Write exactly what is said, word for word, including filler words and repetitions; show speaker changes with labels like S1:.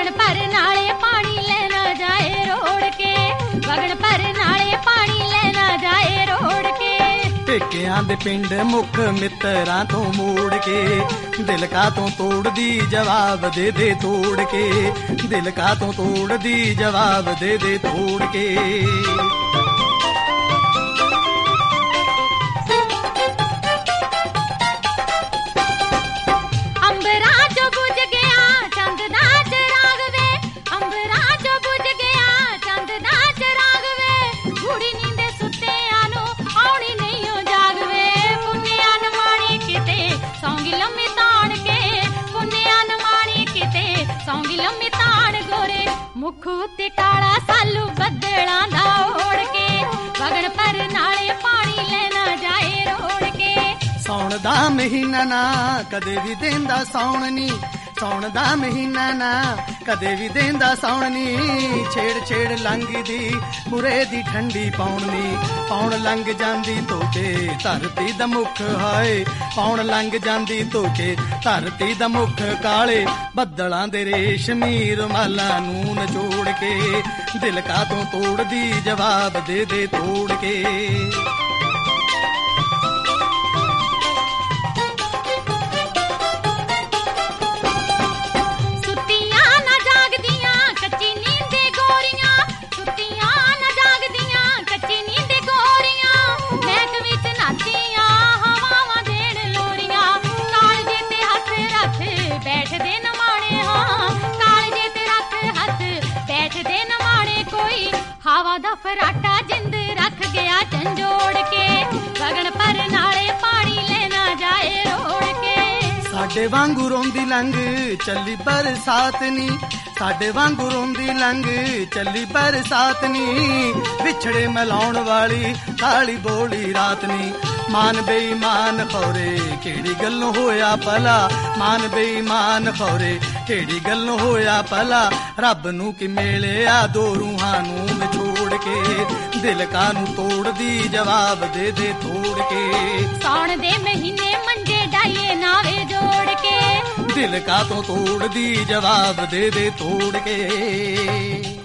S1: ਵਗਣ ਭਰ ਨਾਲੇ ਪਾਣੀ ਲੈ ਨਾ ਜਾਏ ਰੋੜ ਕੇ, ਵਗਣ ਭਰ ਨਾਲੇ ਪਾਣੀ ਲੈ ਨਾ ਜਾਏ ਰੋੜ ਕੇ।
S2: ਪੇਕਿਆਂ ਦੇ ਪਿੰਡ ਮੁੱਖ ਮਿੱਤਰਾਂ ਤੋਂ ਮੋੜ ਕੇ, ਦਿਲ ਕਾ ਤੋਂ ਤੋੜਦੀ ਜਵਾਬ ਦੇ ਦੇ ਤੋੜ ਕੇ, ਦਿਲ ਕਾ ਤੋਂ ਤੋੜਦੀ ਜਵਾਬ ਦੇ ਦੇ ਤੋੜ ਕੇ।
S1: ਮੁੱਖ ਉੱਤੇ ਕਾਲਾ ਸਾਲੂ ਬੱਦਲਾਂ ਦਾ ਓੜ ਕੇ, ਵਗਣ ਭਰ ਨਾਲੇ ਪਾਣੀ ਲੈ ਨਾ ਜਾਏ ਰੋੜ ਕੇ।
S2: ਸੌਣ ਦਾ ਮਹੀਨਾ ਨਾ ਕਦੇ ਵੀ ਦੇਂਦਾ ਸੌਣ ਨੀ, ਸੌਣ ਦਾ ਮਹੀਨਾ ਨਾ ਕਦੇ ਵੀ ਦੇਂਦਾ ਸੌਣ ਨੀ। ਛੇੜ ਛੇੜ ਲੰਘਦੀ ਬੁਰੇ ਦੀ ਠੰਡੀ ਪੌਣ ਨੀ, ਪੌਣ ਲੰਘ ਜਾਂਦੀ ਧੋਕੇ ਧਰਤੀ ਦਾ ਮੁੱਖ ਹਾਏ, ਪੌਣ ਲੰਘ ਜਾਂਦੀ ਧੋਕੇ ਧਰਤੀ ਦਾ ਮੁੱਖ। ਕਾਲੇ ਬੱਦਲਾਂ ਦੇ ਰੇਸ਼ਮੀ ਰੁਮਾਲਾਂ ਨੂੰ ਨਚੋੜ ਕੇ, ਦਿਲ ਕਾ ਤੋਂ ਤੋੜਦੀ ਜਵਾਬ ਦੇ ਦੇ ਤੋੜ ਕੇ। ਹਵਾ ਦਾ ਫਰਾਟਾ ਜਿੰਦ ਰੱਖ ਗਿਆ ਝੰਜੋੜ ਕੇ, ਵਗਣ ਭਰ ਨਾਲੇ ਪਾਣੀ ਲੈ ਨਾ ਜਾਏ ਰੋੜ ਕੇ। ਸਾਡੇ ਵਾਂਗੂ ਰੋਂਦੀ ਲੰਘ ਚੱਲੀ ਬਰਸਾਤ ਨੀ, ਸਾਡੇ ਵਾਂਗੂ ਰੋਂਦੀ ਲੰਘ ਚੱਲੀ ਬਰਸਾਤ ਨੀ। ਵਿਛੜੇ ਮਿਲਾਉਣ ਵਾਲੀ ਕਾਲੀ ਬੋਲੀ ਰਾਤ ਨੀ। ਮਾਨ ਬੇਈਮਾਨ ਖੌਰੇ ਕਿਹੜੀ ਗੱਲੋਂ ਹੋਇਆ ਭਲਾ, ਮਾਨ ਬੇਈਮਾਨ ਖੌਰੇ ਕਿਹੜੀ ਗੱਲੋਂ ਹੋਇਆ ਭਲਾ। ਰੱਬ ਨੂੰ ਕਿ ਮਿਲਿਆ ਦੋ ਰੂਹਾਂ ਨੂੰ ਵਿਛੋੜ ਕੇ, ਦਿਲ ਕਾ ਨੂੰ ਤੋੜਦੀ ਜਵਾਬ ਦੇ ਦੇ ਤੋੜ ਕੇ।
S1: ਸਾਉਣ ਦੇ ਮਹੀਨੇ ਮੰਜੇ ਡਾਈਏ ਨਾਵੇ ਜੋੜ ਕੇ,
S2: ਦਿਲ ਕਾ ਤੋਂ ਤੋੜਦੀ ਜਵਾਬ ਦੇ ਦੇ ਤੋੜ ਕੇ।